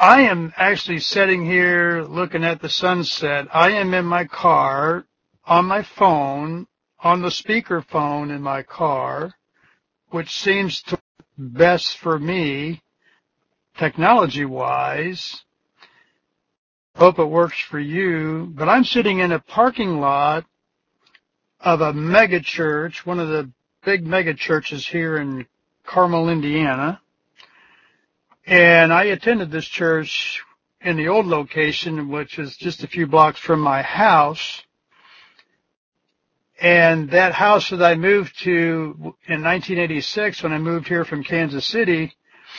I am actually sitting here looking at the sunset. I am in my car, on my phone, on the speakerphone in my car, which seems to work best for me, technology-wise. Hope it works for you. But I'm sitting in a parking lot of a mega church, one of the big mega churches here in Carmel, Indiana. And I attended this church in the old location, which is just a few blocks from my house. And that house that I moved to in 1986, when I moved here from Kansas City,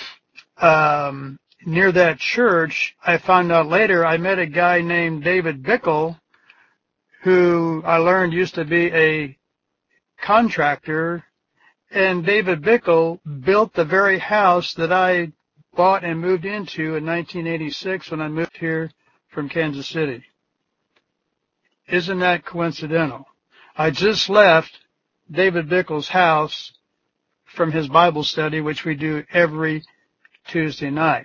near that church, I found out later I met a guy named David Bickle, who I learned used to be a contractor. And David Bickle built the very house that I bought and moved into in 1986 when I moved here from Kansas City. Isn't that coincidental? I just left David Bickle's house from his Bible study, which we do every Tuesday night.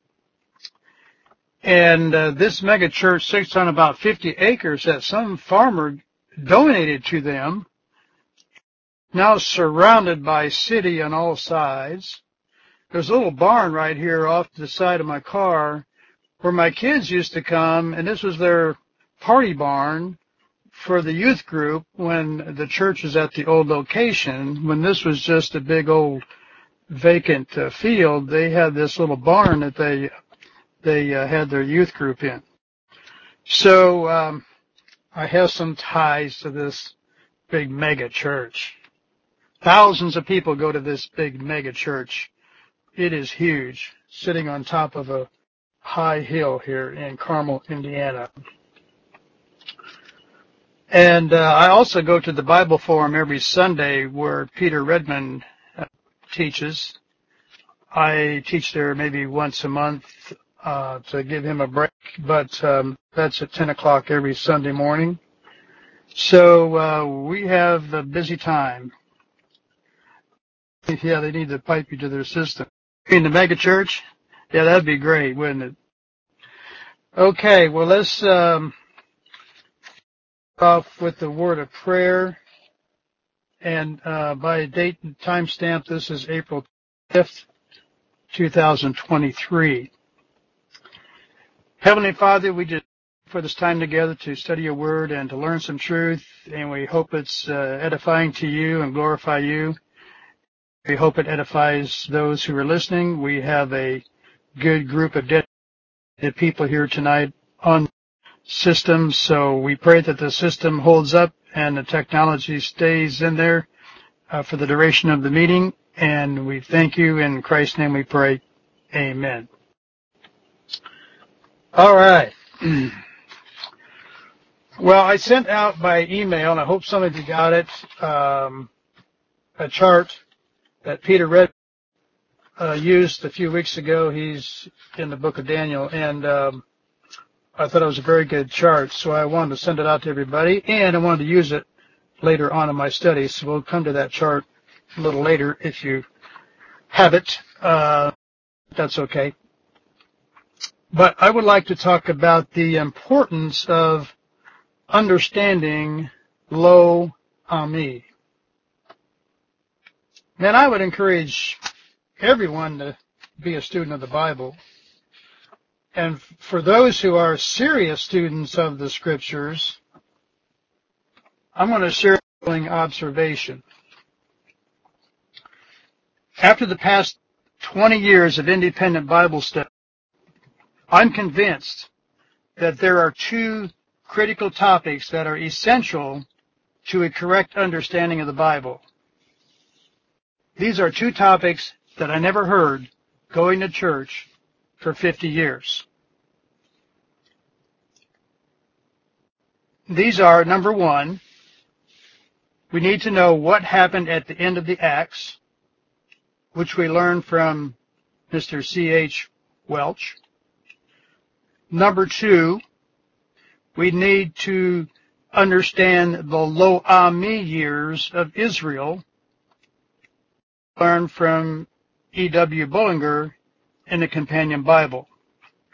And this mega church sits on about 50 acres that some farmer donated to them, now surrounded by city on all sides. There's a little barn right here off to the side of my car where my kids used to come, and this was their party barn for the youth group when the church was at the old location. When this was just a big old vacant field, they had this little barn that they had their youth group in. So I have some ties to this big mega church. Thousands of people go to this big mega church. It is huge, sitting on top of a high hill here in Carmel, Indiana. And I also go to the Bible Forum every Sunday where Peter Redmond teaches. I teach there maybe once a month to give him a break, but that's at 10 o'clock every Sunday morning. So we have a busy time. Yeah, they need to pipe you to their system. In the mega church? Yeah, that'd be great, wouldn't it? Okay, well, let's start off with the word of prayer. And by date and timestamp, this is April 5th, 2023. Heavenly Father, we just for this time together to study your word and to learn some truth, and we hope it's edifying to you and glorify you. We hope it edifies those who are listening. We have a good group of dedicated people here tonight on systems, so we pray that the system holds up and the technology stays in there for the duration of the meeting, and we thank you. In Christ's name we pray. Amen. All right. Well, I sent out by email, and I hope some of you got it, a chart that Peter Red used a few weeks ago. He's in the book of Daniel, and I thought it was a very good chart, so I wanted to send it out to everybody, and I wanted to use it later on in my studies. So we'll come to that chart a little later if you have it. That's okay. But I would like to talk about the importance of understanding Lo Ami. Man, I would encourage everyone to be a student of the Bible. And for those who are serious students of the Scriptures, I'm going to share a following observation. After the past 20 years of independent Bible study, I'm convinced that there are two critical topics that are essential to a correct understanding of the Bible. These are two topics that I never heard going to church for 50 years. These are, number one, we need to know what happened at the end of the Acts, which we learned from Mr. C.H. Welch. Number two, we need to understand the Lo Ami years of Israel, learned from E.W. Bullinger in the Companion Bible.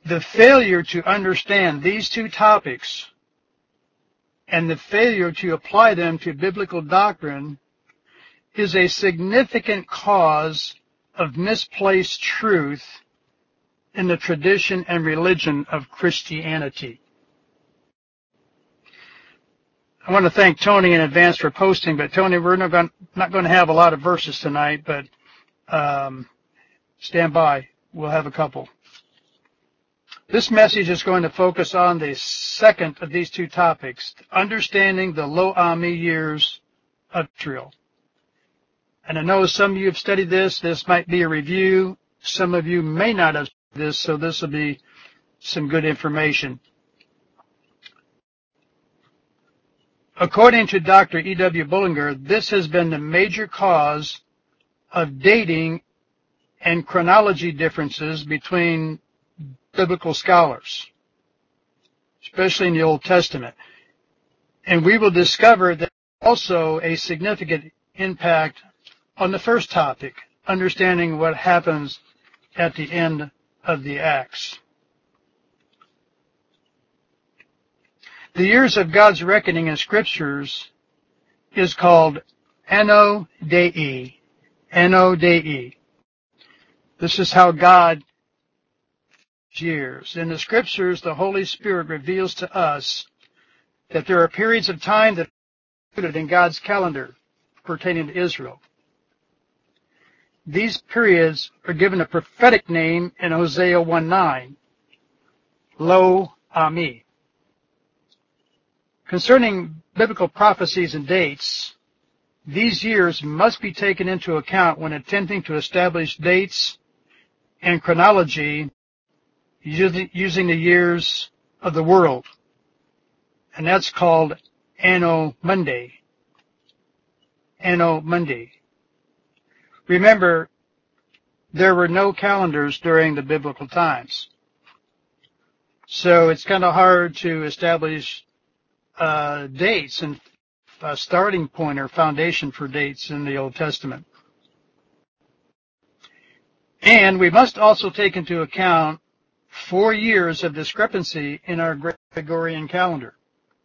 The failure to understand these two topics and the failure to apply them to biblical doctrine is a significant cause of misplaced truth in the tradition and religion of Christianity. I want to thank Tony in advance for posting, but Tony, we're not going to have a lot of verses tonight, but stand by. We'll have a couple. This message is going to focus on the second of these two topics, understanding the Lo Ami years of Israel. And I know some of you have studied this. This might be a review. Some of you may not have studied this, so this will be some good information. According to Dr. E.W. Bullinger, this has been the major cause of dating and chronology differences between biblical scholars, especially in the Old Testament. And we will discover that also a significant impact on the first topic, understanding what happens at the end of the Acts. The years of God's reckoning in Scriptures is called Anno Dei. Anno Dei. This is how God years. In the Scriptures, the Holy Spirit reveals to us that there are periods of time that are included in God's calendar pertaining to Israel. These periods are given a prophetic name in Hosea 1:9, Lo Ami. Concerning biblical prophecies and dates, these years must be taken into account when attempting to establish dates and chronology using the years of the world. And that's called Anno Mundi. Anno Mundi. Remember, there were no calendars during the biblical times. So it's kind of hard to establish dates and a starting point or foundation for dates in the Old Testament. And we must also take into account 4 years of discrepancy in our Gregorian calendar.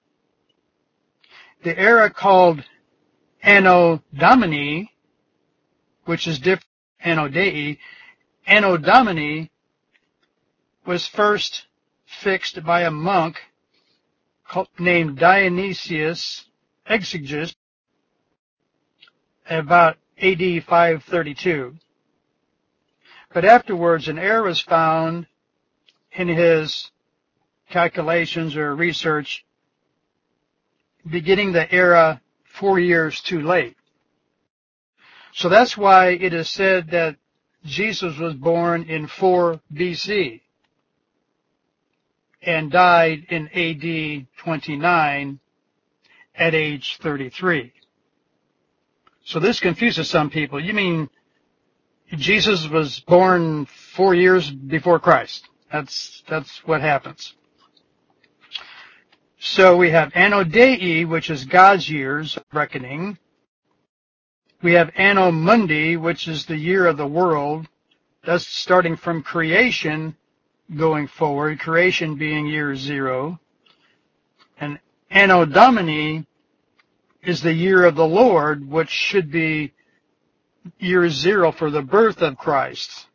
The era called Anno Domini, which is different from Anno Dei, Anno Domini was first fixed by a monk named Dionysius Exiguus about AD 532. But afterwards, an error was found in his calculations or research, beginning the era 4 years too late. So that's why it is said that Jesus was born in 4 BC and died in AD 29 at age 33. So this confuses some people. You mean Jesus was born 4 years before Christ? That's what happens. So we have Anno Dei, which is God's years of reckoning. We have Anno Mundi, which is the year of the world. That's starting from creation going forward, creation being year 0. And Anno Domini is the year of the Lord, which should be year 0 for the birth of Christ.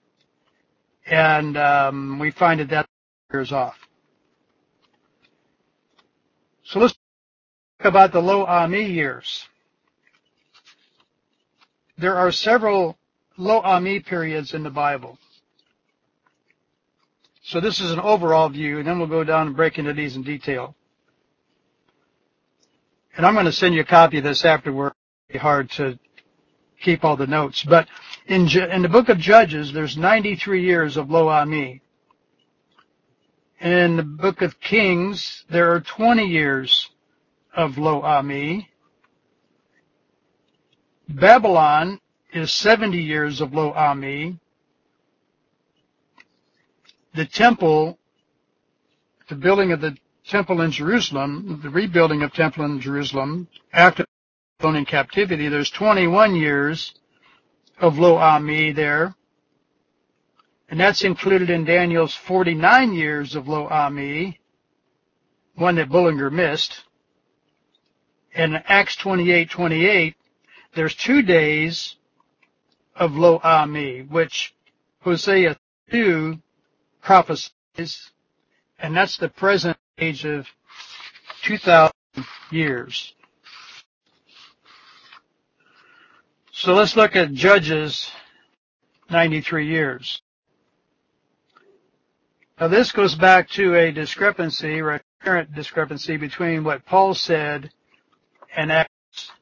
And we find that years off. So let's talk about the Lo Ami years. There are several Lo Ami periods in the Bible. So this is an overall view, and then we'll go down and break into these in detail. And I'm going to send you a copy of this afterward. It's hard to keep all the notes. But in the book of Judges, there's 93 years of Lo Ami. In the book of Kings, there are 20 years of Lo Ami. Babylon is 70 years of Lo Ami. The temple, the building of the temple in Jerusalem, the rebuilding of temple in Jerusalem after Babylonian captivity, there's 21 years of Lo Ami there. And that's included in Daniel's 49 years of Lo Ami, one that Bullinger missed. And in Acts 28:28, there's 2 days of Lo Ami, which Hosea 2 prophesies, and that's the present age of 2,000 years. So let's look at Judges 93 years. Now this goes back to a discrepancy, or a current discrepancy, between what Paul said in Acts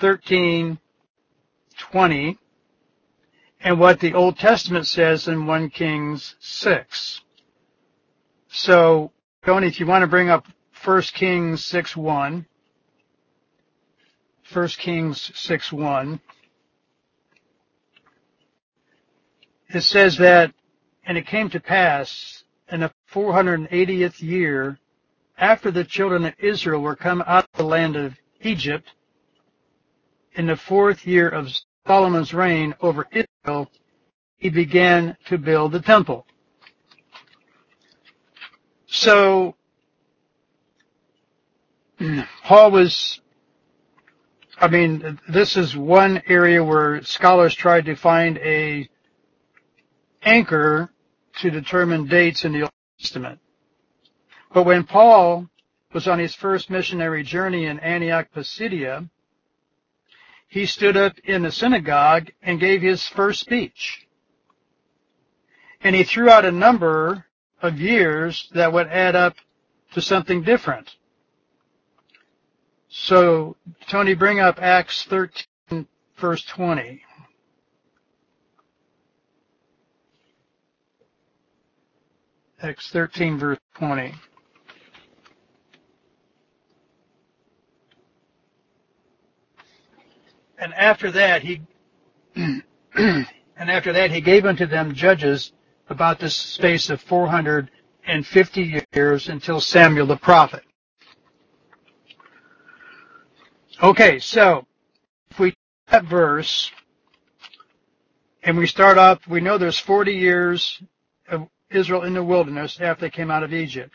13:20 and what the Old Testament says in 1 Kings 6. So, Tony, if you want to bring up 1 Kings 6:1, 1 Kings 6:1, it says that, and it came to pass in the 480th year, after the children of Israel were come out of the land of Egypt, in the 4th year of Solomon's reign over Israel, he began to build the temple. So, Paul was, this is one area where scholars tried to find a anchor to determine dates in the Old Testament. But when Paul was on his first missionary journey in Antioch, Pisidia, he stood up in the synagogue and gave his first speech. And he threw out a number of years that would add up to something different. So, Tony, bring up Acts 13, verse 20. Acts 13, verse 20. And after that he gave unto them judges about the space of 450 years until Samuel the prophet. Okay, so if we take that verse and we start off, we know there's 40 years of Israel in the wilderness after they came out of Egypt.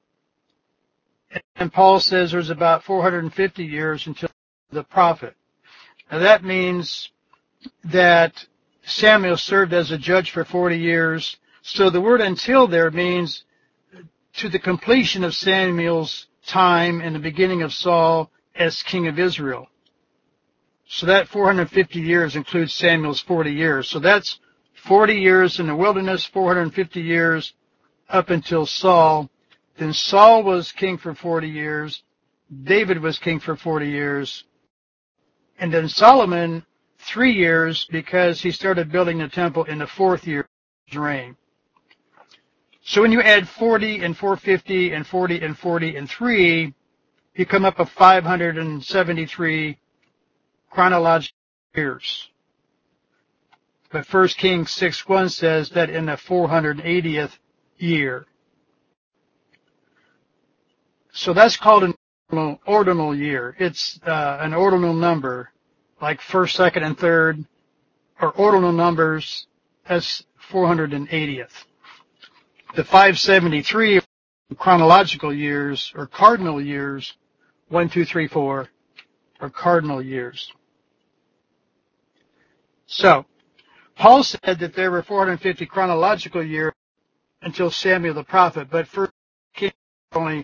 And Paul says there's about 450 years until the prophet. Now that means that Samuel served as a judge for 40 years. So the word until there means to the completion of Samuel's time and the beginning of Saul as king of Israel. So that 450 years includes Samuel's 40 years. So that's 40 years in the wilderness, 450 years up until Saul. Then Saul was king for 40 years. David was king for 40 years. And then Solomon, 3 years, because he started building the temple in the 4th year of his reign. So when you add 40 and 450 and 40 and 40 and 3, you come up with 573 chronological years. But 1 Kings 6:1 says that in the 480th year. So that's called an ordinal year. It's an ordinal number, like 1st, 2nd, and 3rd, are ordinal numbers. That's 480th. The 573 chronological years, or cardinal years, 1, 2, 3, 4, are cardinal years. So, Paul said that there were 450 chronological years until Samuel the prophet, but for Kings only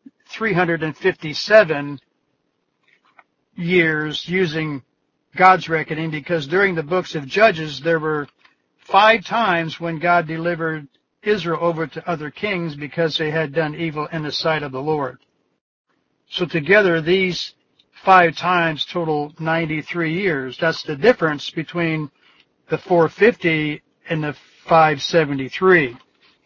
357 years using God's reckoning, because during the books of Judges there were 5 times when God delivered Israel over to other kings because they had done evil in the sight of the Lord. So together these 5 times total 93 years. That's the difference between the 450 and the 573.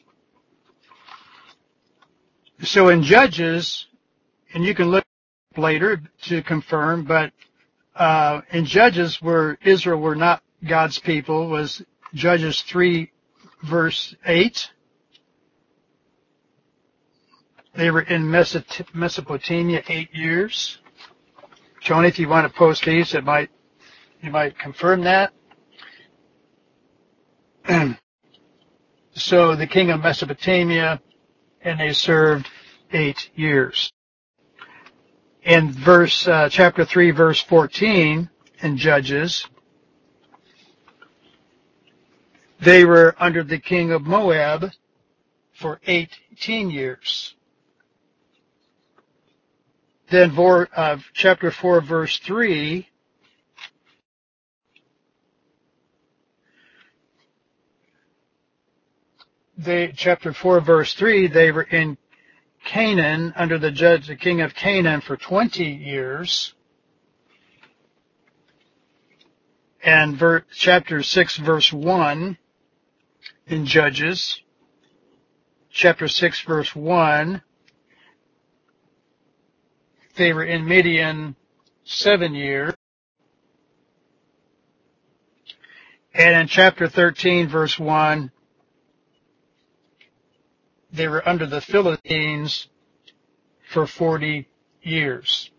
So in Judges, and you can look later to confirm, but in Judges where Israel were not God's people was Judges 3 verse 8. They were in Mesopotamia 8 years. Tony, if you want to post these, you might confirm that. So the king of Mesopotamia, and they served 8 years. In chapter 3, verse 14 in Judges, they were under the king of Moab for 18 years. Then chapter 4, verse 3, chapter 4, verse 3, they were in Canaan under the king of Canaan for 20 years. And chapter 6, verse 1 in Judges, chapter 6, verse 1, they were in Midian 7 years. And in chapter 13, verse 1, they were under the Philistines for 40 years.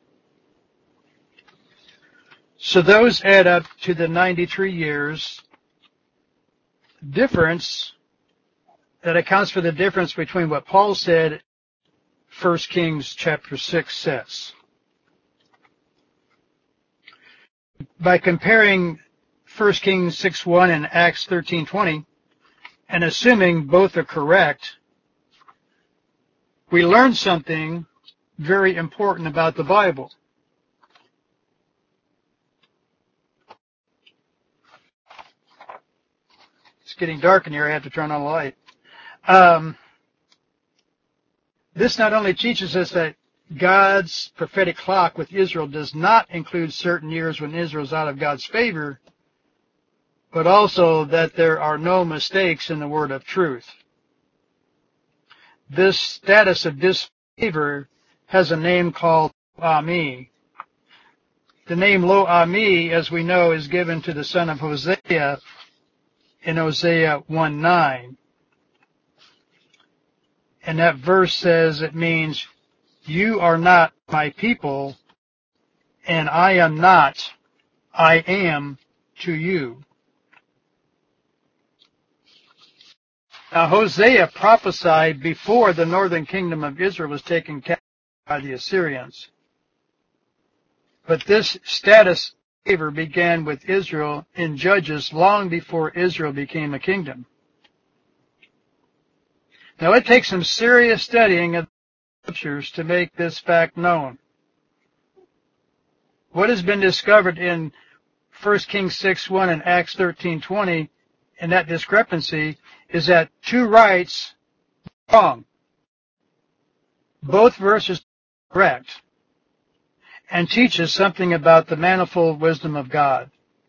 So those add up to the 93 years difference that accounts for the difference between what Paul said 1 Kings chapter 6 says. By comparing 1 Kings 6:1 and Acts 13:20, and assuming both are correct, we learn something very important about the Bible. It's getting dark in here. I have to turn on the light. This not only teaches us that God's prophetic clock with Israel does not include certain years when Israel's out of God's favor, but also that there are no mistakes in the word of truth. This status of disfavor has a name called Lo-Ami. The name Lo-Ami, as we know, is given to the son of Hosea in Hosea 1:9. And that verse says it means, you are not my people, and I am not, I am to you. Now Hosea prophesied before the northern kingdom of Israel was taken captive by the Assyrians. But this status favor began with Israel in Judges long before Israel became a kingdom. Now it takes some serious studying of the scriptures to make this fact known. What has been discovered in 1 Kings 6:1 and Acts 13:20 in that discrepancy is that two rights are wrong. Both verses are correct and teach us something about the manifold wisdom of God.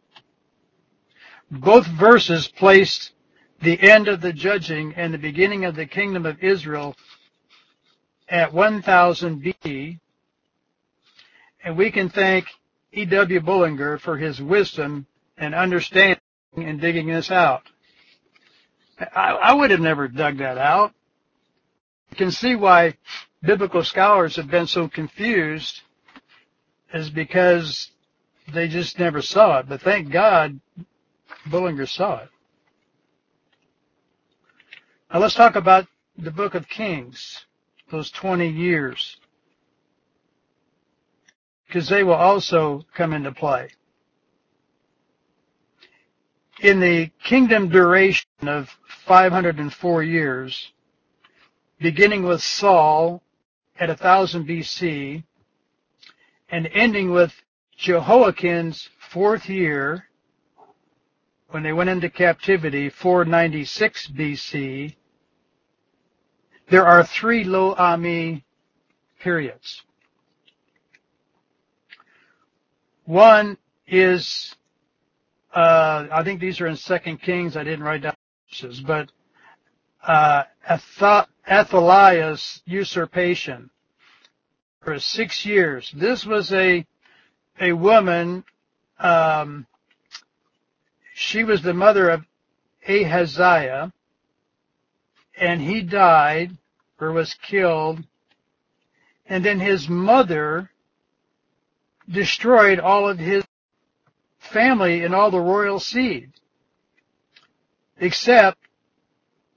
Both verses placed the end of the judging and the beginning of the kingdom of Israel at 1000 BC, and we can thank E.W. Bullinger for his wisdom and understanding in digging this out. I would have never dug that out. You can see why biblical scholars have been so confused is because they just never saw it. But thank God Bullinger saw it. Now let's talk about the book of Kings, those 20 years, because they will also come into play. In the kingdom duration of 504 years, beginning with Saul at 1000 BC and ending with Jehoiakim's 4th year when they went into captivity, 496 BC, there are 3 Lo-Ami periods. One is, I think these are in 2 Kings. I didn't write down verses, but Athaliah's usurpation for 6 years. This was a woman, she was the mother of Ahaziah, and he died or was killed, and then his mother destroyed all of his family and all the royal seed, except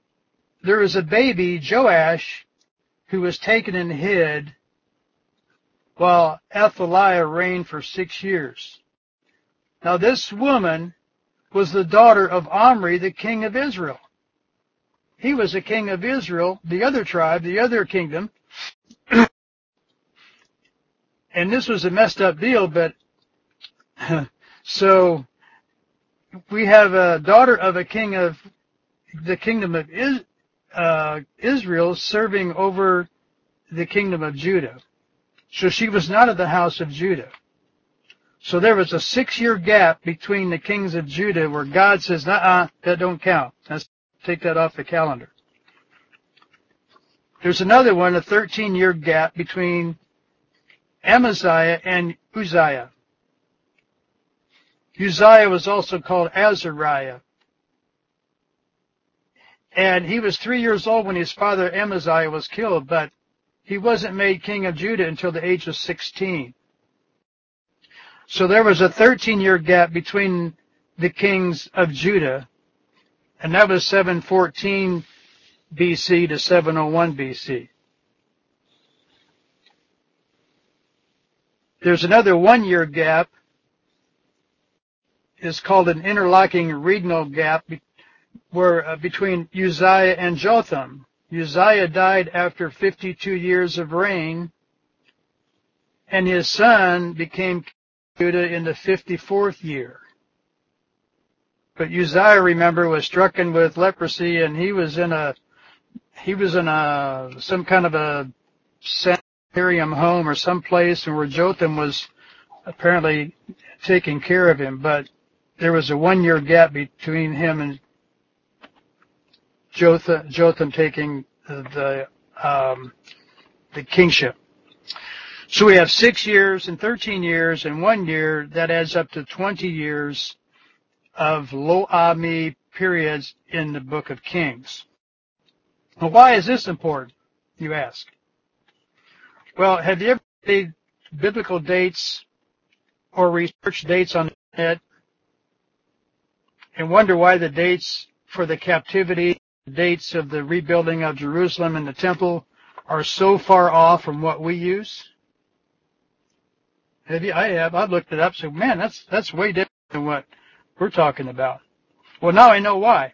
there was a baby, Joash, who was taken and hid while Athaliah reigned for 6 years. Now this woman was the daughter of Omri, the king of Israel. He was a king of Israel, the other tribe, the other kingdom. And this was a messed up deal, but so we have a daughter of a king of the kingdom of Israel serving over the kingdom of Judah. So she was not of the house of Judah. So there was a 6-year gap between the kings of Judah where God says, that don't count. Let's take that off the calendar. There's another one, a 13-year gap between Amaziah and Uzziah. Uzziah was also called Azariah. And he was 3 years old when his father Amaziah was killed, but he wasn't made king of Judah until the age of 16. So there was a 13-year gap between the kings of Judah, and that was 714 BC to 701 BC. There's another 1-year gap. It's called an interlocking regnal gap where between Uzziah and Jotham. Uzziah died after 52 years of reign, and his son became king of Judah in the 54th year. But Uzziah, remember, was stricken with leprosy, and he was in some kind of a sanitarium home or some place where Jotham was apparently taking care of him. But there was a 1-year gap between him and Jotham taking the kingship. So we have 6 years and 13 years and 1 year. That adds up to 20 years of Lo-Ami periods in the book of Kings. Well, why is this important, you ask? Well, have you ever studied biblical dates or researched dates on the internet and wonder why the dates for the captivity, the dates of the rebuilding of Jerusalem and the temple are so far off from what we use? Have you? I have. I've looked it up. So, man, that's way different than what we're talking about. Well, now I know why.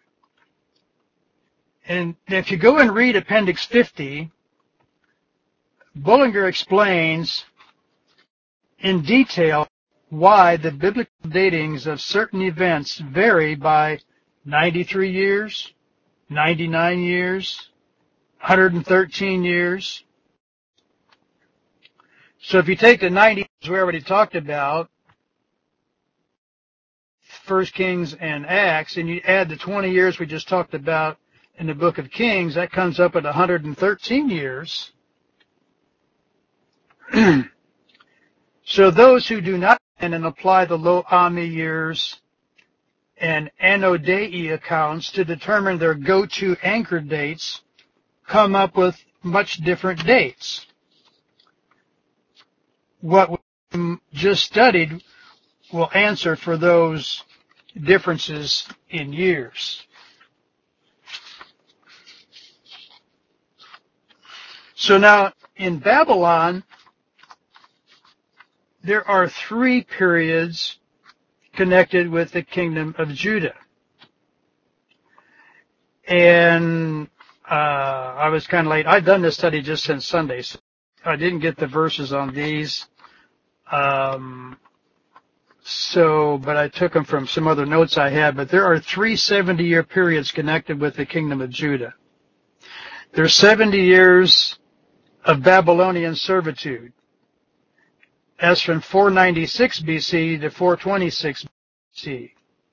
And if you go and read Appendix 50, Bullinger explains in detail why the biblical datings of certain events vary by 93 years, 99 years, 113 years. So if you take the 90 years we already talked about, 1 Kings and Acts, and you add the 20 years we just talked about in the book of Kings, that comes up at 113 years. So those who do not and apply the Lo-Ami years and Anno Dei accounts to determine their go-to anchor dates come up with much different dates. What we just studied will answer for those differences in years. So now in Babylon, there are 3 periods connected with the kingdom of Judah. And I was kind of late. I've done this study just since Sunday, so I didn't get the verses on these. But I took them from some other notes I had. But there are 3 70-year periods connected with the kingdom of Judah. There's 70 years of Babylonian servitude. That's from 496 BC to 426 BC.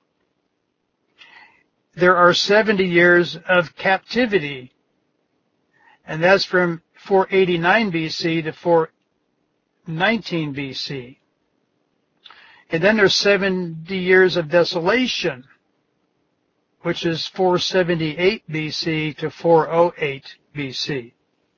There are 70 years of captivity, and that's from 489 BC to 419 BC. And then there's 70 years of desolation, which is 478 BC to 408 BC.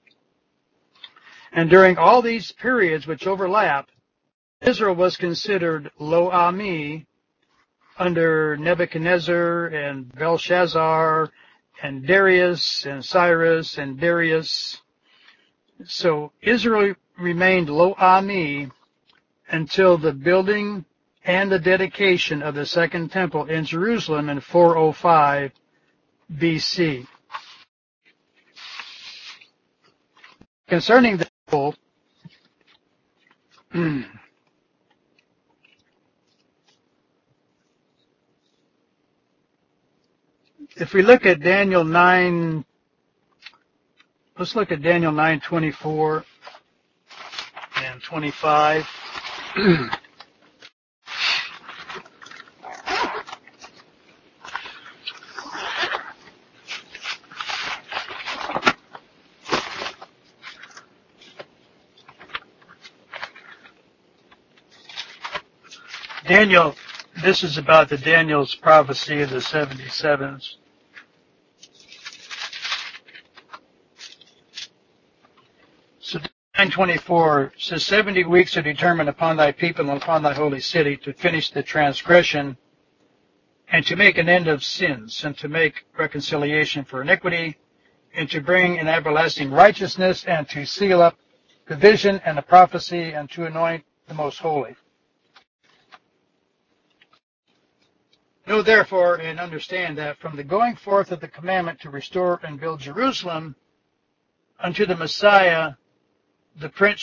And during all these periods which overlap, Israel was considered Lo-Ami under Nebuchadnezzar and Belshazzar and Darius and Cyrus and Darius. So Israel remained Lo Ami until the building and the dedication of the Second Temple in Jerusalem in 405 BC. Concerning the temple, if we look at Daniel 9, let's look at Daniel 9:24 and 25. Daniel, this is about the Daniel's prophecy of the 77s. So 9:24 says, 70 weeks are determined upon thy people and upon thy holy city to finish the transgression and to make an end of sins and to make reconciliation for iniquity and to bring an everlasting righteousness and to seal up the vision and the prophecy and to anoint the most holy. Know therefore and understand that from the going forth of the commandment to restore and build Jerusalem unto the Messiah, the Prince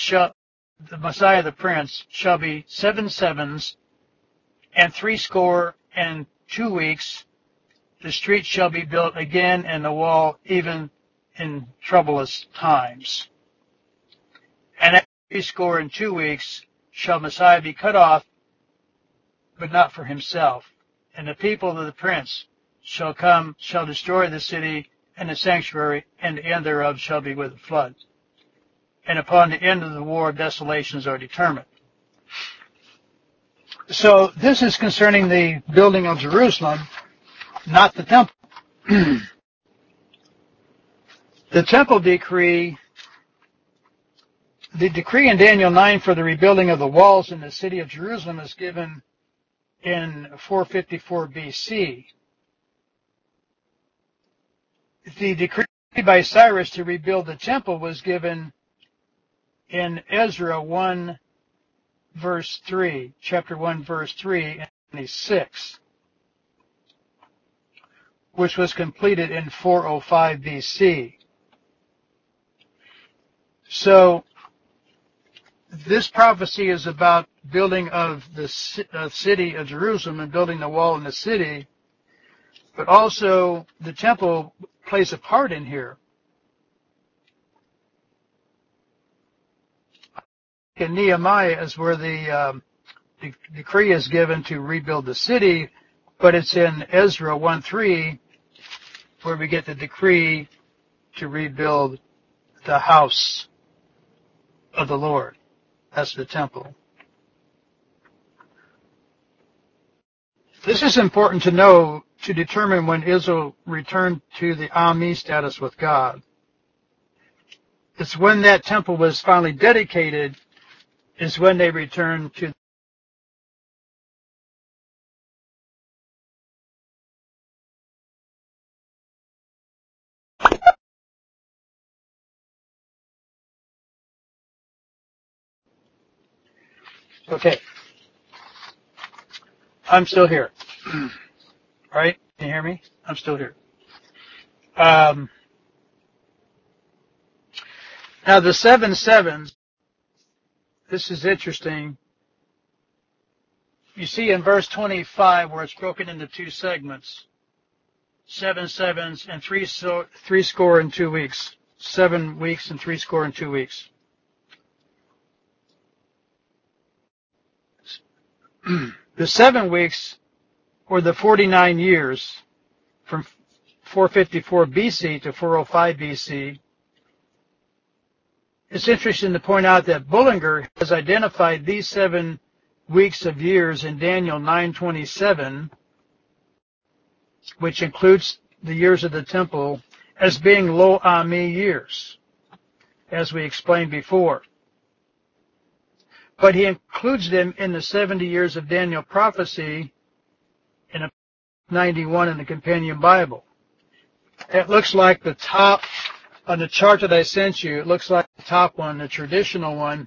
shall be 7 sevens and 62 weeks. The street shall be built again and the wall even in troublous times. And after 62 weeks shall Messiah be cut off, but not for himself. And the people of the prince shall destroy the city and the sanctuary, and the end thereof shall be with a flood. And upon the end of the war, desolations are determined. So this is concerning the building of Jerusalem, not the temple. The temple decree, the decree in Daniel 9 for the rebuilding of the walls in the city of Jerusalem is given in 454 BC. The decree by Cyrus to rebuild the temple was given in Ezra 1 verse 3, chapter 1 verse 3 and 26, which was completed in 405 BC. So this prophecy is about building of the city of Jerusalem and building the wall in the city, but also the temple plays a part in here. In Nehemiah is where the decree is given to rebuild the city, but it's in Ezra 1:3 where we get the decree to rebuild the house of the Lord. That's the temple. This is important to know to determine when Israel returned to the Ami status with God. It's when that temple was finally dedicated is when they returned to. Okay, I'm still here. Right? Can you hear me? I'm still here. Now the 7 sevens, this is interesting. You see in verse 25 where it's broken into 2 segments, 7 sevens and 3 score and 2 weeks. 7 weeks and 3 score and 2 weeks. The 7 weeks were the 49 years from 454 BC to 405 BC. It's interesting to point out that Bullinger has identified these 7 weeks of years in Daniel 9:27, which includes the years of the temple, as being Lo Ami years, as we explained before. But he includes them in the 70 years of Daniel prophecy in 91 in the Companion Bible. It looks like the top on the chart that I sent you. It looks like the top one, the traditional one.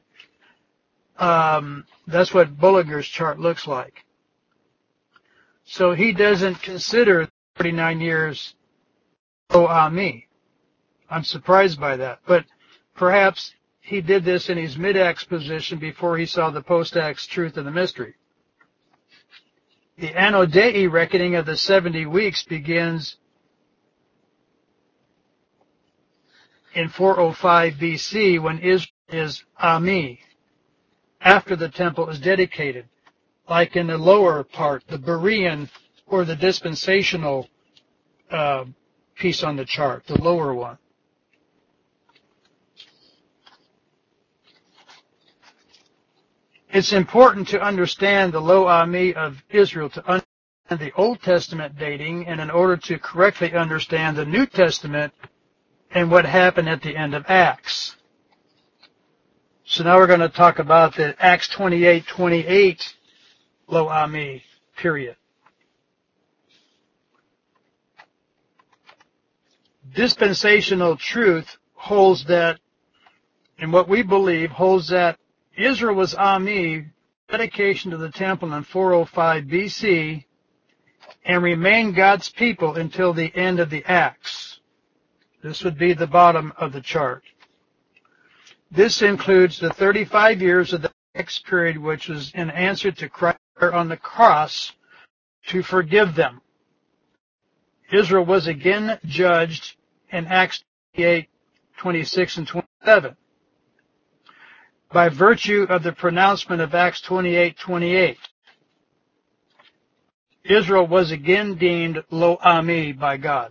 That's what Bullinger's chart looks like. So he doesn't consider 49 years Lo Ami. I'm surprised by that. But perhaps he did this in his mid-acts position before he saw the post-acts truth of the mystery. The Anno Dei reckoning of the 70 weeks begins in 405 BC when Israel is Ami, after the temple is dedicated, like in the lower part, the Berean or the dispensational piece on the chart, the lower one. It's important to understand the Lo Ami of Israel to understand the Old Testament dating, and in order to correctly understand the New Testament and what happened at the end of Acts. So now we're going to talk about the Acts 28:28 Lo Ami period. Dispensational truth holds that, and what we believe holds that Israel was Ami, dedication to the temple in 405 BC, and remained God's people until the end of the Acts. This would be the bottom of the chart. This includes the 35 years of the Acts period, which was in answer to Christ on the cross to forgive them. Israel was again judged in Acts 28:26 and 27. By virtue of the pronouncement of Acts 28:28, Israel was again deemed Lo Ami by God.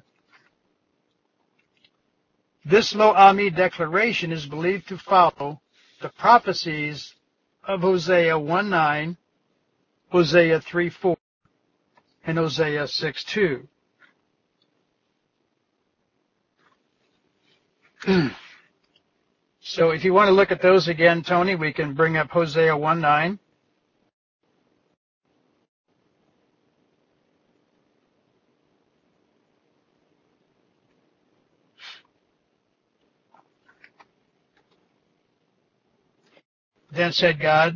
This Lo Ami declaration is believed to follow the prophecies of Hosea 1:9, Hosea 3:4, and Hosea 6:2. So if you want to look at those again, Tony, we can bring up Hosea 1:9. Then said God,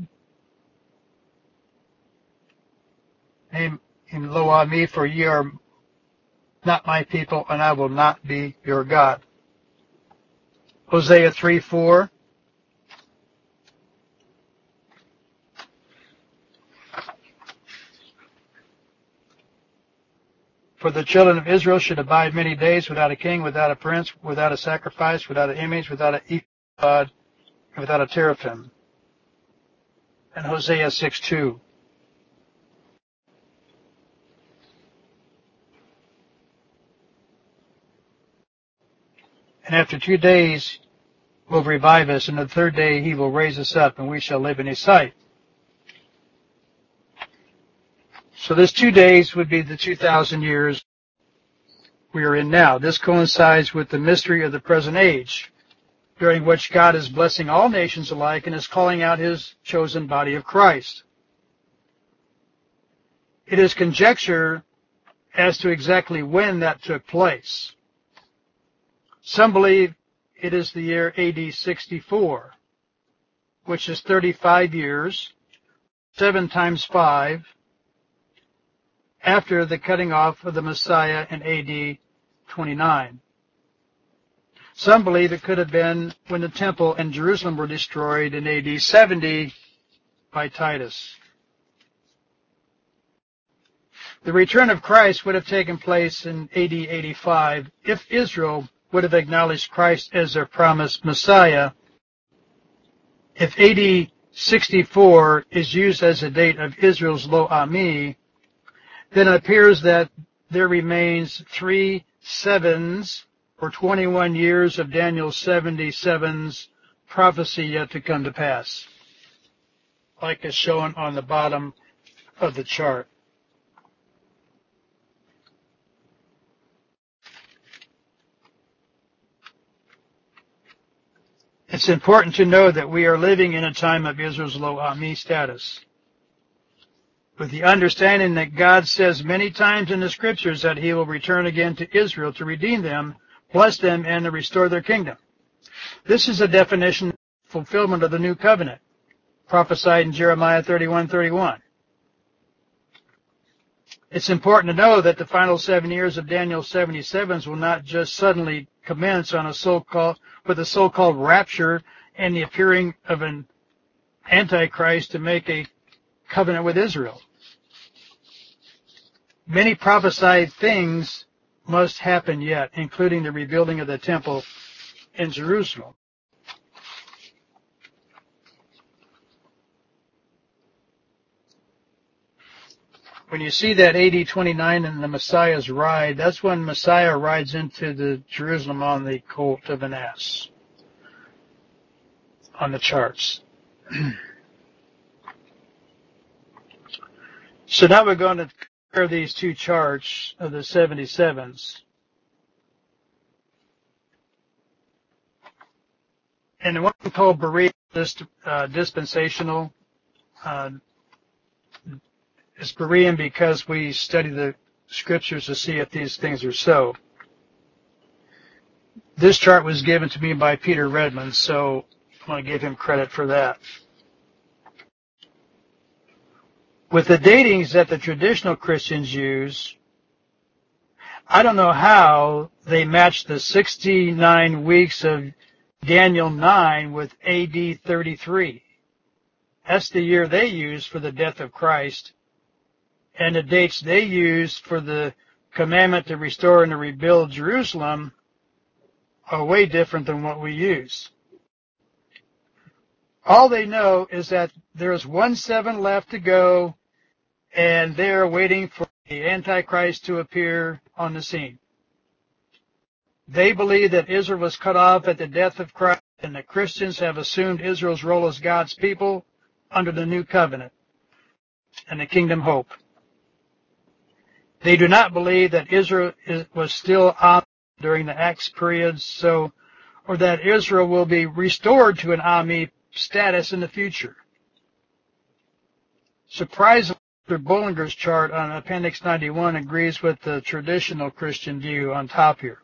Name him Lo Ami, for ye are not my people, and I will not be your God. Hosea 3:4. For the children of Israel should abide many days without a king, without a prince, without a sacrifice, without an image, without an ephod, and without a teraphim. And Hosea 6:2. And after 2 days will revive us, and the third day he will raise us up, and we shall live in his sight. So this 2 days would be the 2,000 years we are in now. This coincides with the mystery of the present age, during which God is blessing all nations alike and is calling out his chosen body of Christ. It is conjecture as to exactly when that took place. Some believe it is the year AD 64, which is 35 years, 7 times 5, after the cutting off of the Messiah in AD 29. Some believe it could have been when the temple and Jerusalem were destroyed in AD 70 by Titus. The return of Christ would have taken place in AD 85 if Israel would have acknowledged Christ as their promised Messiah. If AD 64 is used as a date of Israel's Lo Ami, then it appears that there remains 3 sevens or 21 years of Daniel's 77's prophecy yet to come to pass, like is shown on the bottom of the chart. It's important to know that we are living in a time of Israel's Lo Ami status. with the understanding that God says many times in the scriptures that he will return again to Israel to redeem them, bless them, and to restore their kingdom. This is a definition fulfillment of the new covenant, prophesied in Jeremiah 31:31. It's important to know that the final 7 years of Daniel's 77s will not just suddenly commence on with a so-called rapture and the appearing of an Antichrist to make a covenant with Israel. Many prophesied things must happen yet, including the rebuilding of the temple in Jerusalem. When you see that AD 29 and the Messiah's ride, that's when Messiah rides into the Jerusalem on the colt of an ass on the charts. So now we're going to compare these two charts of the 77s. And the one called Berean dispensational is Berean because we study the scriptures to see if these things are so. This chart was given to me by Peter Redmond, so I want to give him credit for that. With the datings that the traditional Christians use, I don't know how they match the 69 weeks of Daniel 9 with AD 33. That's the year they use for the death of Christ, and the dates they use for the commandment to restore and to rebuild Jerusalem are way different than what we use. All they know is that there's 1 7 left to go, and they're waiting for the Antichrist to appear on the scene. They believe that Israel was cut off at the death of Christ, and that Christians have assumed Israel's role as God's people under the new covenant and the kingdom hope. They do not believe that Israel was still on during the Acts period, or that Israel will be restored to an Ami status in the future. Surprisingly, Dr. Bullinger's chart on Appendix 91 agrees with the traditional Christian view on top here.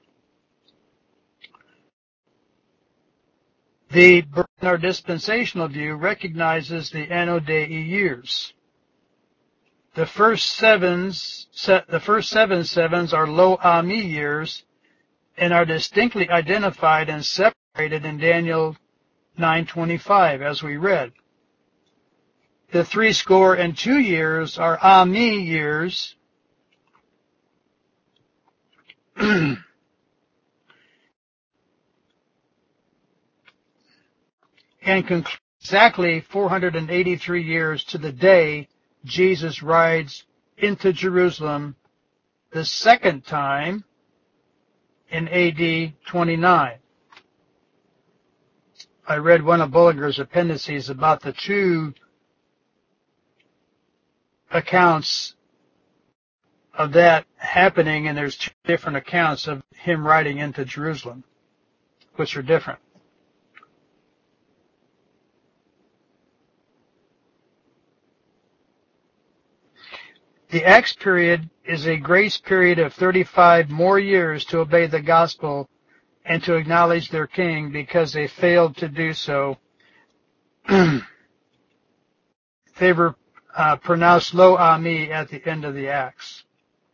The Bernard dispensational view recognizes the Anno Dei years. The first seven sevens are Lo Ami years and are distinctly identified and separated in Daniel 9:25, as we read. The 62 years are Ami years, and conclude exactly 483 years to the day Jesus rides into Jerusalem the second time in AD 29. I read one of Bullinger's appendices about the two accounts of that happening, and there's two different accounts of him riding into Jerusalem, which are different. The Acts period is a grace period of 35 more years to obey the gospel and to acknowledge their king because they failed to do so. They were pronounced Lo Ami at the end of the Acts.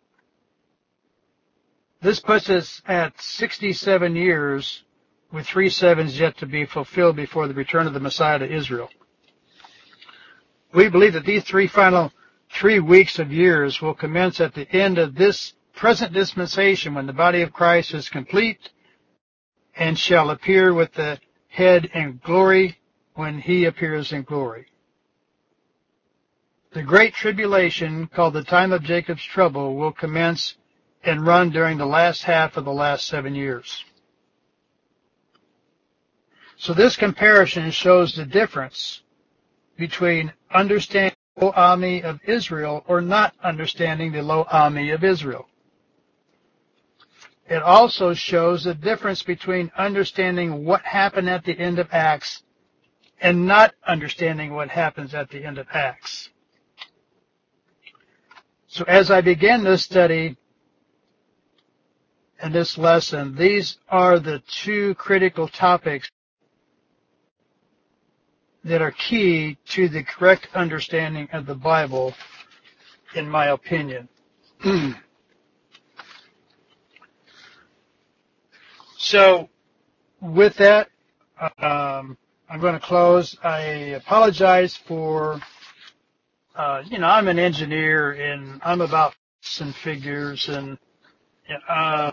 This puts us at 67 years with 3 sevens yet to be fulfilled before the return of the Messiah to Israel. We believe that these final 3 weeks of years will commence at the end of this present dispensation when the body of Christ is complete and shall appear with the head in glory when he appears in glory. The great tribulation, called the time of Jacob's trouble, will commence and run during the last half of the last 7 years. So this comparison shows the difference between understanding the Lo Ami of Israel or not understanding the Lo Ami of Israel. It also shows the difference between understanding what happened at the end of Acts and not understanding what happens at the end of Acts. So as I begin this study and this lesson, these are the two critical topics that are key to the correct understanding of the Bible, in my opinion. So with that, I'm going to close. I apologize for, I'm an engineer and I'm about facts and figures, and uh,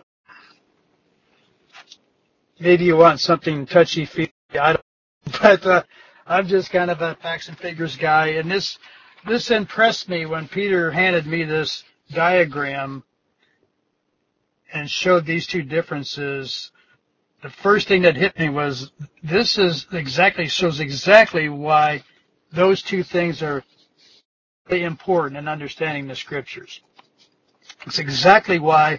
maybe you want something touchy-feely. I don't, but I'm just kind of a facts and figures guy. And this impressed me when Peter handed me this diagram and showed these two differences. The first thing that hit me was shows exactly why those two things are really important in understanding the scriptures. It's exactly why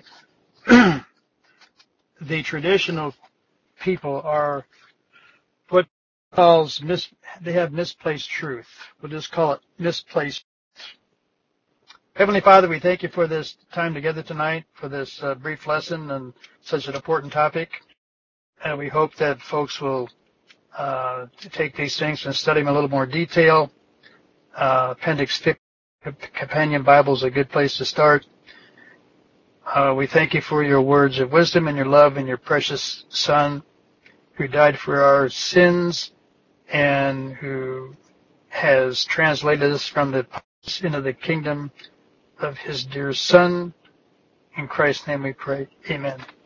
the traditional people are what calls they have misplaced truth. We'll just call it misplaced. Heavenly Father, we thank you for this time together tonight, for this brief lesson and such an important topic. And we hope that folks will take these things and study them in a little more detail. Appendix 50, Companion Bible is a good place to start. We thank you for your words of wisdom and your love and your precious Son who died for our sins and who has translated us from the into the kingdom of his dear Son. In Christ's name we pray. Amen.